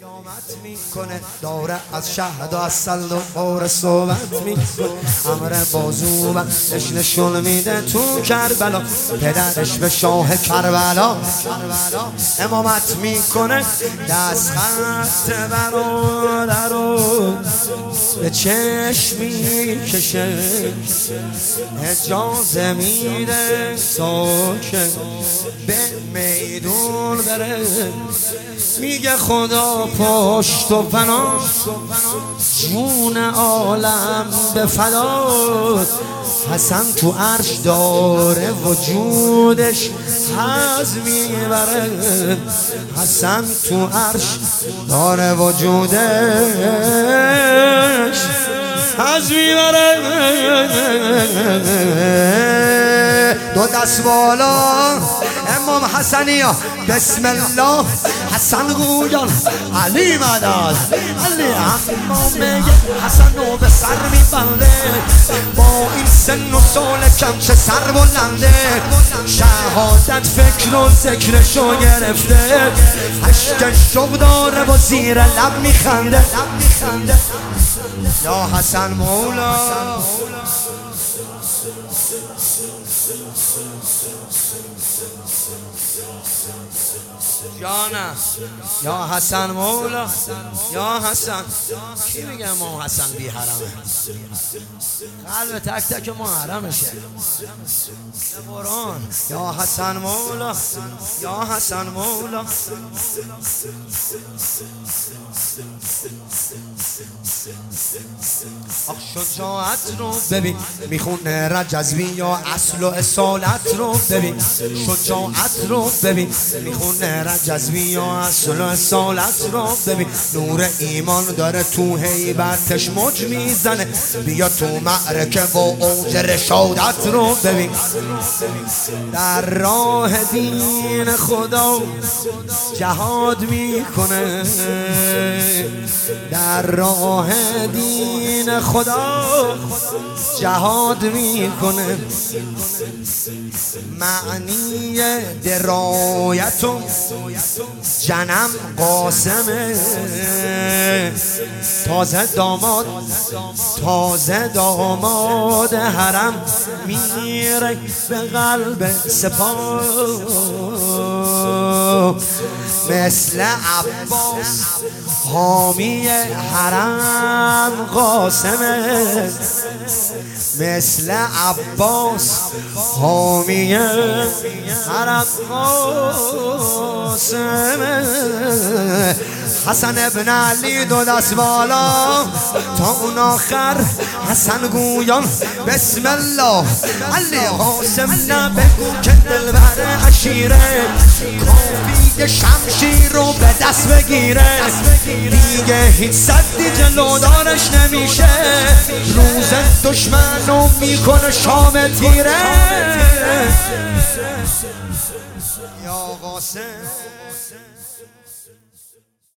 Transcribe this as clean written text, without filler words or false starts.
قیامت میکنه داره از شهد و از سلد و بار صحبت میکنه امر بازو و نشون میده تو کربلا پدرش به شاه کربلا امامت میکنه دست خط برادر رو به چشم میکشه اجازه میده ساکن به میدون بره میگه خدا پشت و پناه جون عالم به فدا حسن تو عرش داره وجودش حظ میبره حسن تو عرش داره وجودش حظ میبره دو دست بالا امام حسنیا بسم الله حسن گویان علی مدد علی امام میگه حسن رو به سر میبنده با این سن و سال کم چه سر بلنده شهادت فکر و ذکرشو گرفته عشق شوق داره و زیر لب میخنده یا حسن مولا جانم یا حسن مولا یا حسن کی میگه ما حسن بی حرمه قلب تک تک ما حرمشه قرآن یا حسن مولا یا حسن مولا آخ شجاعت رو ببین میخونه رجزوی یا اصل و اصالت رو ببین شجاعت رو ببین میخونه رجزوی یا اصل و اصالت رو ببین نور ایمان داره تو هیبتش موج میزنه بیا تو معرکه و اوج رشادت رو ببین در راه دین خدا جهاد میکنه در راه دین خدا جهاد میکنه معنی درایت و جنم قاسمه تازه داماد حرم میره به قلب سپاه مثل عباس حامی حرم قاسمه مثل عباس حامی حرم قاسمه حسن ابن علی دو دست بالا تا اون آخر حسن گویان بسم الله علی قاسم نبگو که دلبر عشیره کافی شمشیر رو به دست بگیره دیگه هیچ صدی جلودارش نمیشه روز دشمن رو میکنه شام تیره یا قاسم